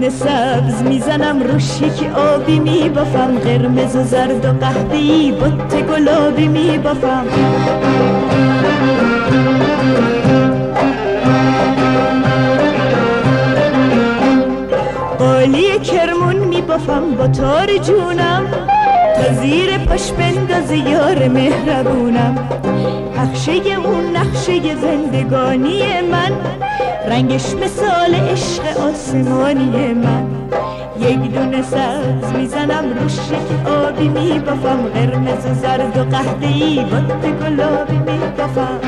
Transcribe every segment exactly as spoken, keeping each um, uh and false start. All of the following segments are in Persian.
دونه سبز میزنم روش یکی آبی میبافم، قرمز و زرد و قهوه‌ای بت گلابی میبافم. قالی کرمون میبافم با تار جونم، تا زیر پاش بندازه یار مهربونم. نقشه اون نقشه زندگانی من، رنگش مثال عشق آسمانی من. یک دونه سبز میزنم روش یک آبی میبافم، قرمز و زرد و قهوه‌ای بت گلابی میبافم.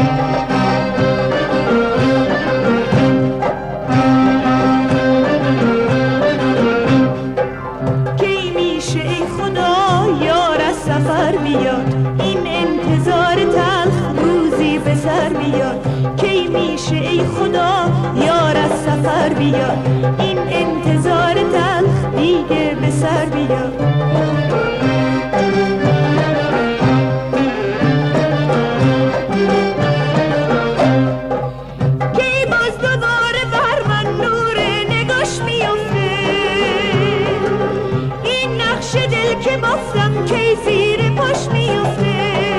کی میشه ای خدا یار از سفر بیاد، این انتظار تلخ روزی به سر بیاد. کی میشه ای خدا یار از سفر بیاد، این انتظار تلخ دیگه به سر بیاد. کی باز دوباره بر من نور نگاش میفته، این نقش دل که بافتم کی زیر پاش میفته.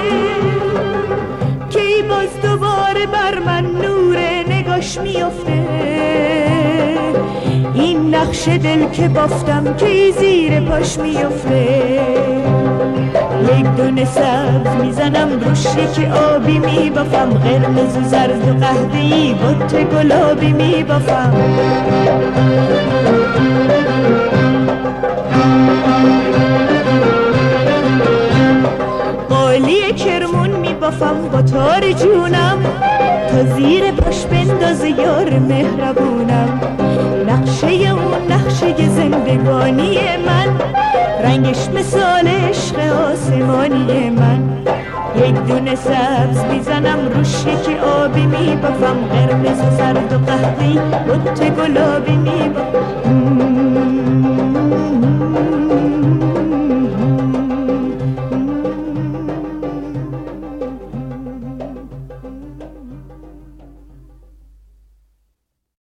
کی باز دوباره بر من نور نگاش میفته، این نقش دل که بافتم کی زیر پاش میفته. یک دونه سبز میزنم روش یکی آبی میبافم، قرمز و زرد و قهوه‌ای بت گلابی میبافم. قالی کرمون میبافم با تار جونم، تا زیر پاش بندازه یار مهربونم. نقشه اون نقشه زندگانی من، رنگش مثال عشق آسمانی من. یک دونه سبز میزنم روش یکی آبی میبافم، قرمز و زرد و قهوه‌ای بت گلابی میبافم.